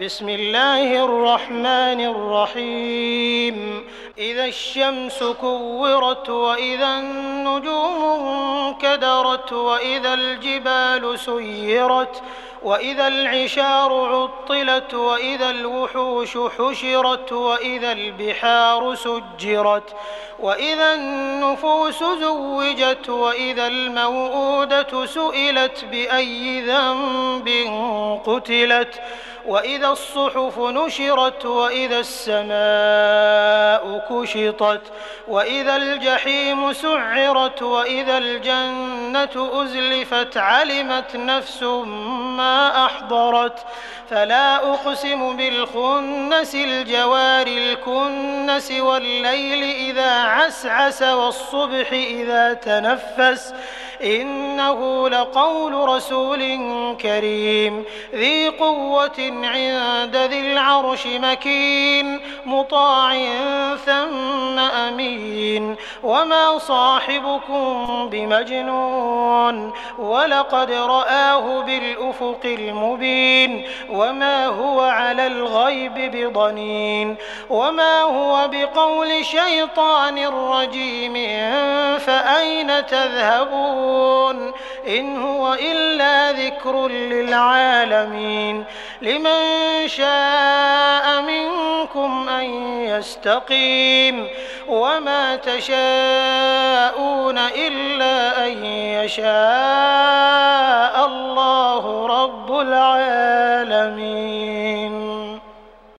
بسم الله الرحمن الرحيم إذا الشمس كورت وإذا النجوم انكدرت وإذا الجبال سيرت وإذا العشار عطلت وإذا الوحوش حشرت وإذا البحار سجرت وإذا النفوس زوجت وإذا الموءودة سئلت بأي ذنب قتلت وإذا الصحف نشرت وإذا السماء كشطت وإذا الجحيم سعرت وإذا الجنة أزلفت علمت نفس ما أحضرت فلا أقسم بالخنس الجوار الكنس والليل إذا عسعس والصبح إذا تنفس إنه لقول رسول كريم ذي قوة عند ذي العرش مكين مطاع ثم أمين وما صاحبكم بمجنون ولقد رآه بالأفق المبين وما هو على الغيب بضنين وما هو بقول شيطان رجيم فأين تذهبون إن هو إلا ذكر للعالمين لمن شاء منكم أن يستقيم وما تشاءون إلا أن يشاء الله رب العالمين.